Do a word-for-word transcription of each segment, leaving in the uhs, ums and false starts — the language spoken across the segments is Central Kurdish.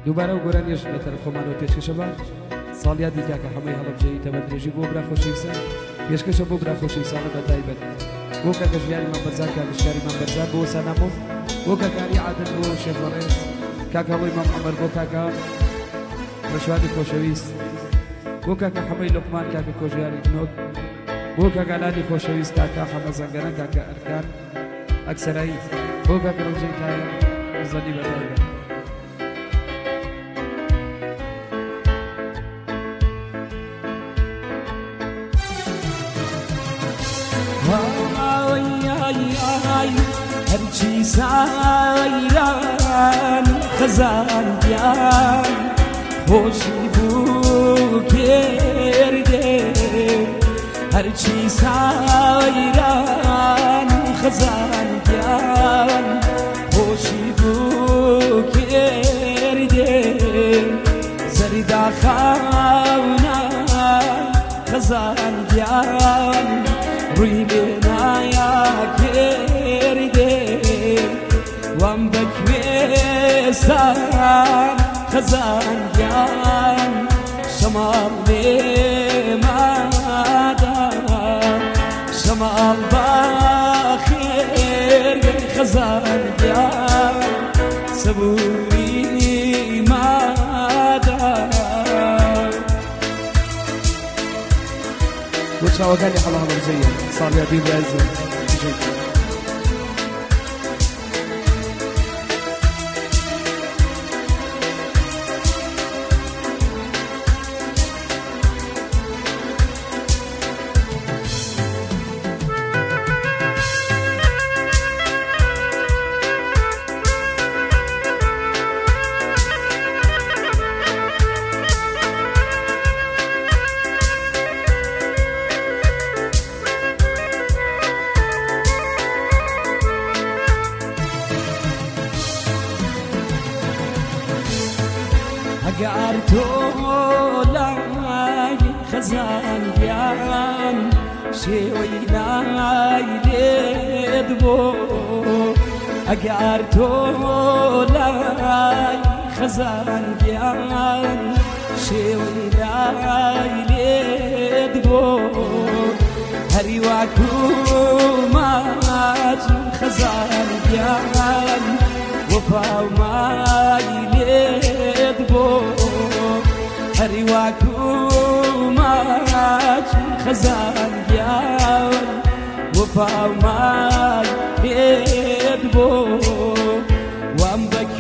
دووبارە و گۆرانیش لە تەرەف خۆمانەوە پێشکەشە بە ساڵیا دیکە کە هەمووی هەڵبژێریتە بە درێژی بۆ برا خۆشەویستان پێشکەشە بۆ برا خۆشەویستانە بە تایبەت بۆ کاکە ژیانی مەمبەرزار کاکە شکاری مەمبەرزار بۆ سانامۆ بۆ کاکاری عادل بۆ شێخ بەڕێز کاکە هەڵۆی مەم عەمەر بۆ کاکە ڕەشوانی خۆشەویست بۆ کاکە حەمەی لوقمان کاکە کۆژیاری بنۆک بۆ کاکە لانی خۆشەویست کاکە حەمە زەنگەرە کاکە ئەرکان ئەکسەرایی بۆ کاکە ڕەوزەی تایە زەنی بە تایبەت هەرچی سایران خەزان دیان خۆشی بوو کردێ هەرچی سایران خەزان دیان خۆشی بوو کردێ زەریدا خاونا خەزان دیان ڕووی لێنایە کردێ وام بەکوێستان خەزانیان شەماڵ لێمادا شەماڵ باخێر خەزانیان سەبووری مادا بۆ چاوەکانی هەڵا هەڵەبژەیە ساڵیا دی بەرزە ئەگەر تۆ لای خەزانیان شێوەی لای لێت بۆ ئەگەر تۆ لای خەزانیان شێوەی لای لێت بۆ هەری واکومات خەزانیان وەفاو مای لێت بۆ هەری واکومات خەزانیان وەفاو مای لێت بۆ وام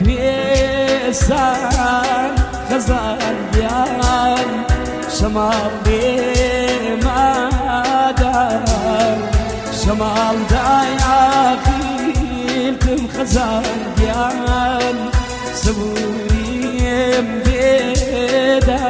بەکوێستان خەزانیان شەماڵ لێمادا شەماڵ دایاقیلتم خەزانیان سەبووریم بێدا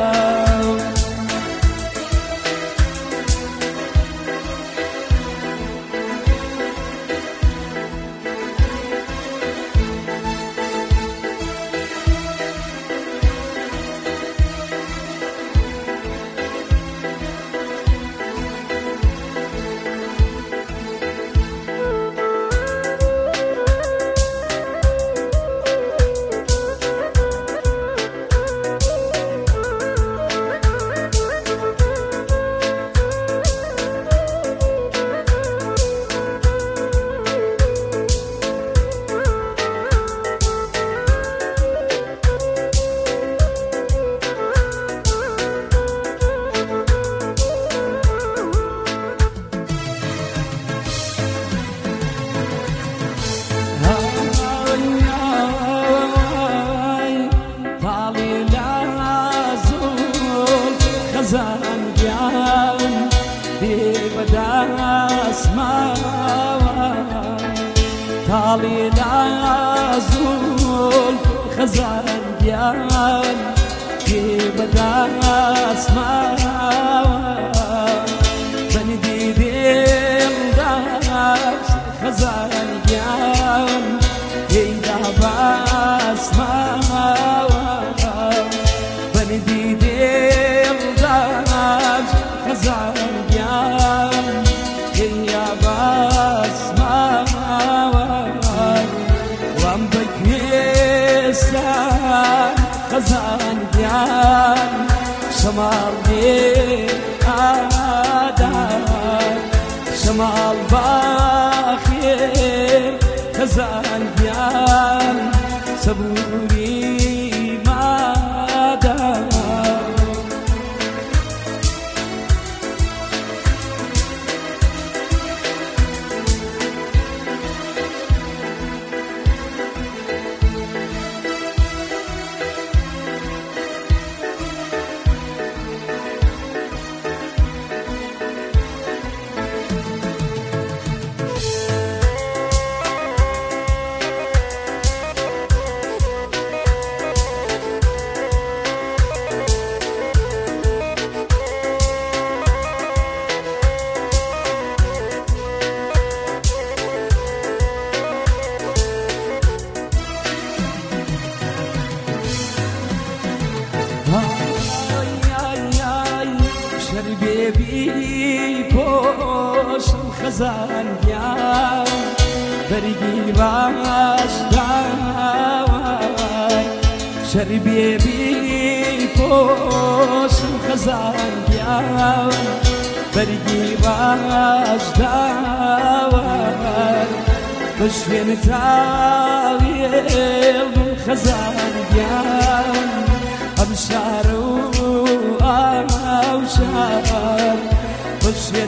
خەزانیان بێبەدەست ماوە تاڵی لا زولف خەزانیان بێبەدەست ماوە بەندی دێڵدەست خەزانیان هێیدا بەست ماوە بەندی دێڵدەست خەزانیان هێیا بەست ماوە وام بەکوێستان شمال آدار شمال باخير خزان ديال صبوري ما دار شربي بوش الخزان يا برقي باش داوي شربي بوش الخزان يا برقي باش داوي بشوين تاوي الخزان يا أبشارو أوشار وشين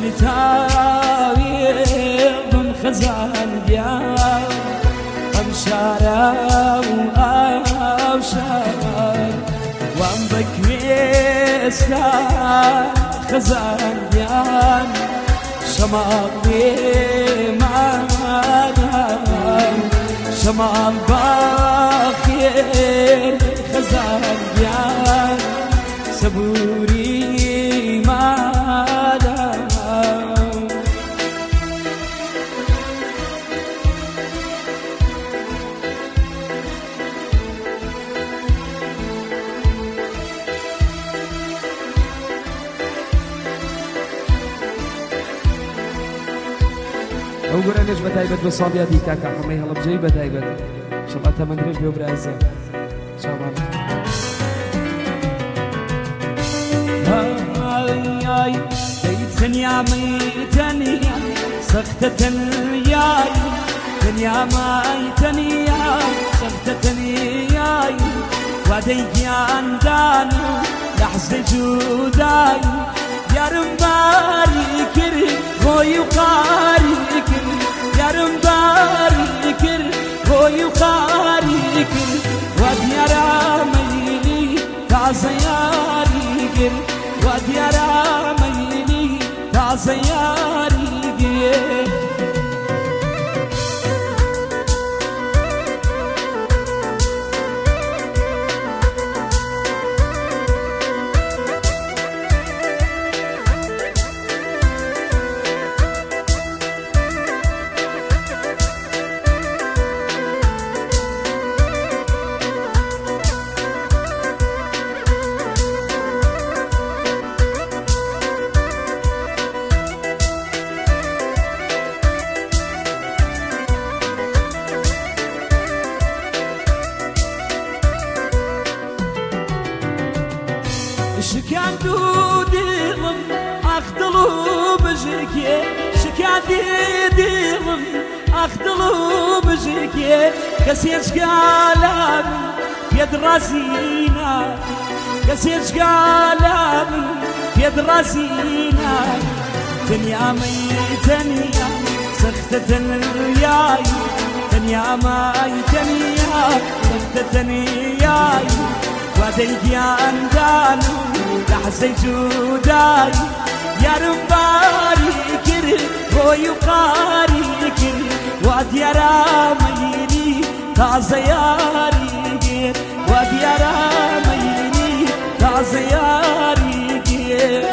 تاويض من خزان ديال أبشار أوشار وأم بكريستا خزان ديال شمال مادان شمال باخير خزان ديال صبوري ما دام ئەو گۆرانێش بەتایبەت بە ساڵیادی کاکە هەمەی هەڵبجەی بەتایبەت شەڵا تەمەندرێژ بێ و برازە چاوان هاي تنيا مي تنيا سختة تنياي تنيا ماي تنيا سختة تنياي وديك عنداني لحظة جوداي يا رمباري كري هوي وقاري كري يا رمباري كري هوي وقاري كري ودي راميلي تعزياري كري ودي راميلي تعزياري كري شكان دوديهم أخدلو بجيكي شكان ديديهم أخدلو بجيكي كسيرش قالب يد راسينا كسيرش قالب يد راسينا تنيا مي تنيا سختة الياي تنيا ماي تنيا سختة الياي وديك عندانو لحظة جوداي يا رمباري كري هوي وقاري كري وادي راميلي تعزياري كري وادي راميلي تعزياري كري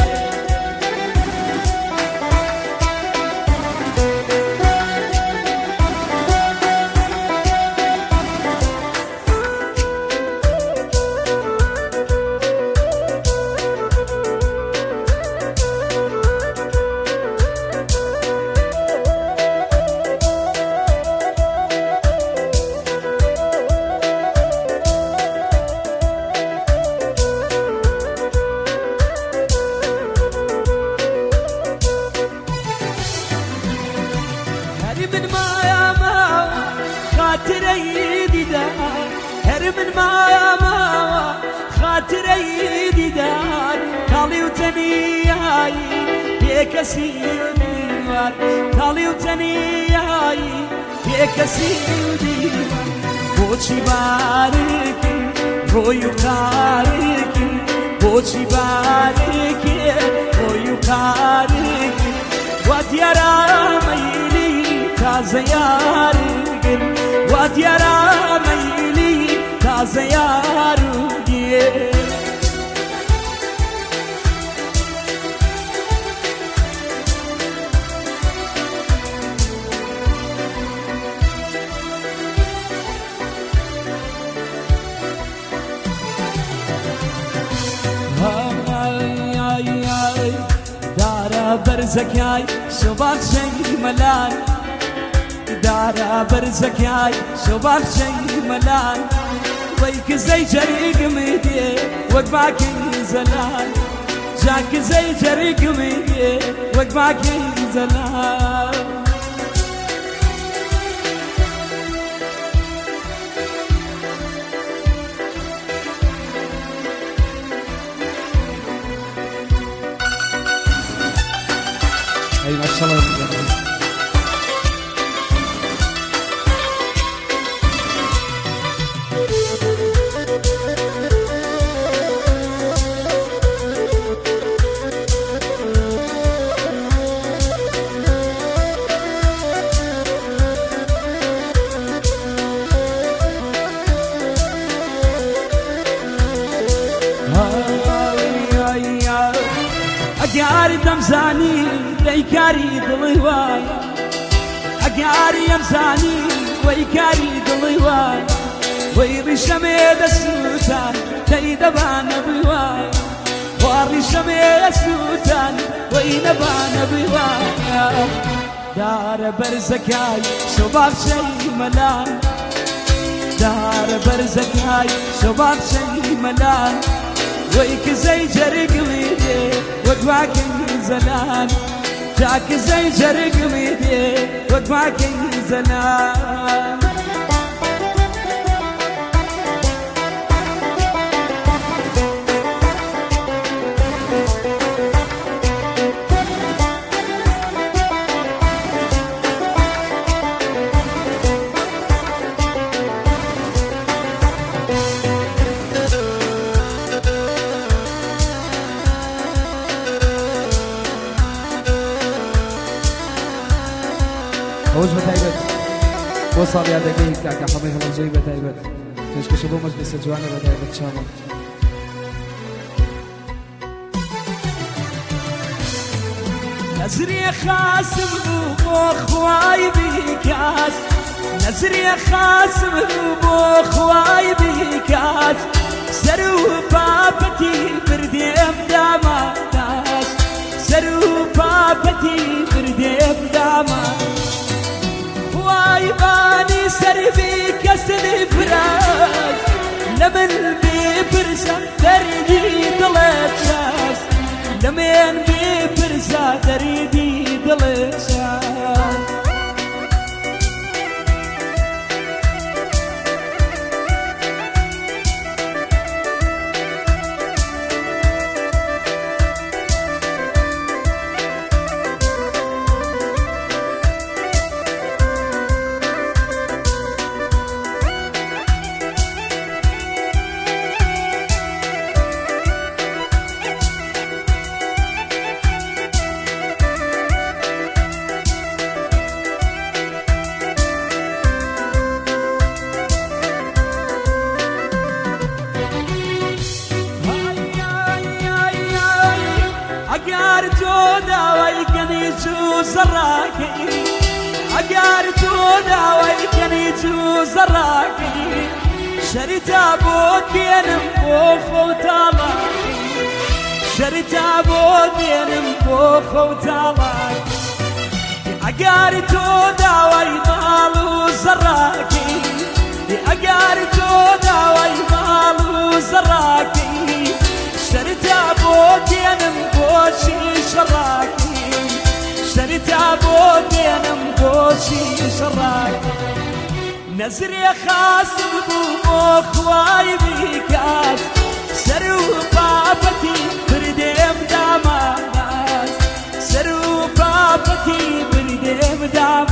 من ما ما خاطري ديدار هر من ما ما خاطري ديدار كالي وتنياي بكسير ديوار كالي وتنياي بكسير ديوار بوشي باركي رويو كاركي بوشي باركي رويو كاركي وديارا ميلي تازياركي وديارا ميلي تازياركي برزكاي شباب شي ملان دارا برزكاي شباب شي ملان ويك زي جريق ميدي وقباك زلان جاك زي جريق ميدي وقباك زلان أي ما شاء الله أجاري دمزاني ليكاري ضليواي أجاري يمزاني ويكاري ضليواي ويري شميد السوتان تيدبان بواي واري شميد السوتان وينبان بواي دار برزكاي شباب شي ملان دار برزكاي شباب شي ملان ويك زي جرق ميدي وقباك زلان جاك زي جرق ميدي وقباك زلان خوش بتايبت وصل يا دقيق كاكا حميها مرزوي بتايبت ليش كشبو مجلس الجوانا بتايبت إن شاء الله نزري خاسم بخواي بكاس نزري خاسم بخواي بكاس سرو بابتي برديم داما ناس سرو بابتي برديم داما واي باني سربي كسر فراس لمن ببرسا تردي ضلت شاس لمن ببرسا تردي ضلت شاس أجار تودا ويكني جو زراكي أجار تودا ويكني جو زراكي شريتا بودين مبوخو تالاكي شريتا بودين مبوخو تالاكي أجار تودا ويمالو زراكي أجار تودا ويمالو زراكي شريتا بودين بوشي شراكي شريتا بودين بوشي خوشي شراك نزري خاصم بو خواي بكاس سرو بابتي بردم داماس سرو بابتي بردم داماس